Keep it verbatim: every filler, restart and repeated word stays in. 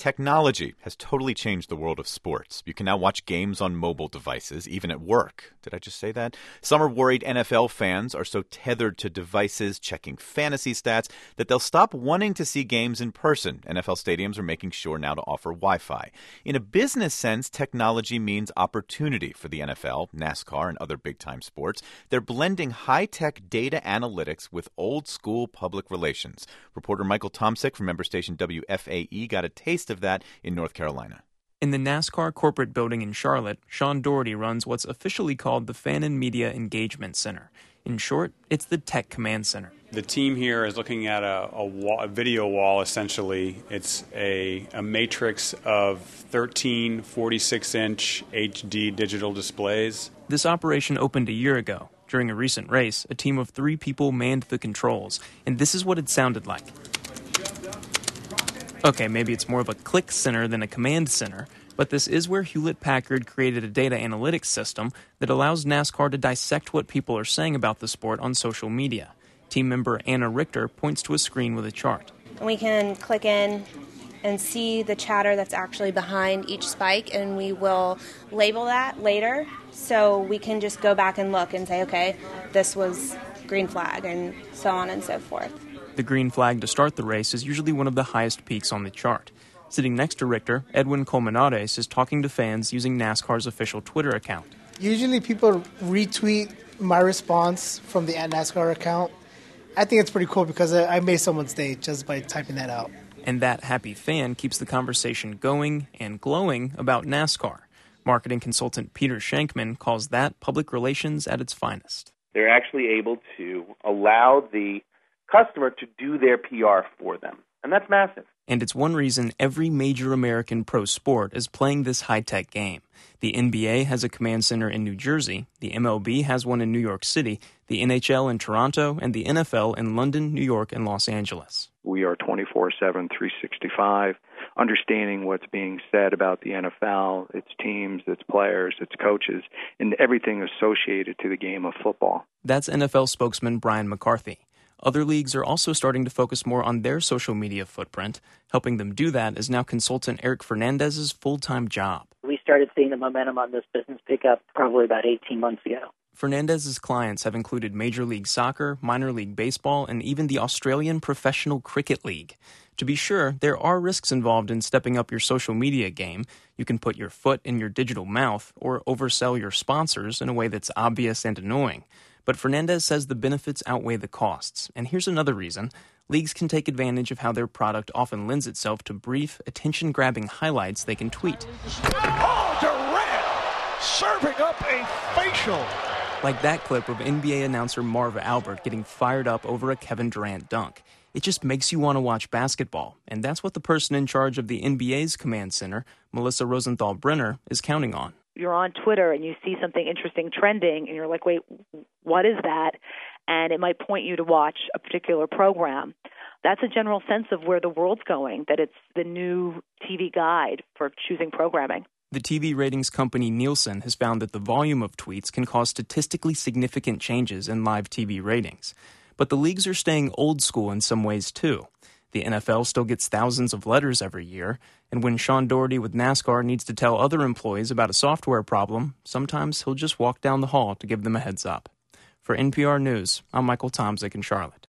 Technology has totally changed the world of sports. You can now watch games on mobile devices, even at work. Did I just say that? Some are worried N F L fans are so tethered to devices, checking fantasy stats, that they'll stop wanting to see games in person. N F L stadiums are making sure now to offer Wi-Fi. In a business sense, technology means opportunity for the N F L, NASCAR, and other big-time sports. They're blending high-tech data analytics with old-school public relations. Reporter Michael Tomsic from member station W F A E got a taste of that in North Carolina. In the NASCAR corporate building in Charlotte, Sean Doherty runs what's officially called the Fan and Media Engagement Center. In short, it's the Tech Command Center. The team here is looking at a, a, wall, a video wall, essentially. It's a, a matrix of thirteen forty-six inch H D digital displays. This operation opened a year ago. During a recent race, a team of three people manned the controls, and this is what it sounded like. Okay, maybe it's more of a click center than a command center, but this is where Hewlett-Packard created a data analytics system that allows NASCAR to dissect what people are saying about the sport on social media. Team member Anna Richter points to a screen with a chart. We can click in and see the chatter that's actually behind each spike, and we will label that later so we can just go back and look and say, okay, this was green flag, and so on and so forth. The green flag to start the race is usually one of the highest peaks on the chart. Sitting next to Richter, Edwin Colmenares is talking to fans using NASCAR's official Twitter account. Usually people retweet my response from the at NASCAR account. I think it's pretty cool because I made someone's day just by typing that out. And that happy fan keeps the conversation going and glowing about NASCAR. Marketing consultant Peter Shankman calls that public relations at its finest. They're actually able to allow the customer to do their P R for them. And that's massive. And it's one reason every major American pro sport is playing this high-tech game. The N B A has a command center in New Jersey, the M L B has one in New York City, the N H L in Toronto, and the N F L in London, New York, and Los Angeles. We are twenty-four seven, three sixty-five, understanding what's being said about the N F L, its teams, its players, its coaches, and everything associated to the game of football. That's N F L spokesman Brian McCarthy. Other leagues are also starting to focus more on their social media footprint. Helping them do that is now consultant Eric Fernandez's full-time job. We started seeing the momentum on this business pick up probably about eighteen months ago. Fernandez's clients have included Major League Soccer, Minor League Baseball, and even the Australian Professional Cricket League. To be sure, there are risks involved in stepping up your social media game. You can put your foot in your digital mouth or oversell your sponsors in a way that's obvious and annoying. But Fernandez says the benefits outweigh the costs. And here's another reason. Leagues can take advantage of how their product often lends itself to brief, attention-grabbing highlights they can tweet. Oh, Durant serving up a facial. Like that clip of N B A announcer Marv Albert getting fired up over a Kevin Durant dunk. It just makes you want to watch basketball. And that's what the person in charge of the N B A's command center, Melissa Rosenthal-Brenner, is counting on. You're on Twitter and you see something interesting trending and you're like, wait, what is that? And it might point you to watch a particular program. That's a general sense of where the world's going, that it's the new T V guide for choosing programming. The T V ratings company Nielsen has found that the volume of tweets can cause statistically significant changes in live T V ratings. But the leagues are staying old school in some ways, too. The N F L still gets thousands of letters every year, and when Sean Doherty with NASCAR needs to tell other employees about a software problem, sometimes he'll just walk down the hall to give them a heads up. For N P R News, I'm Michael Tomsic in Charlotte.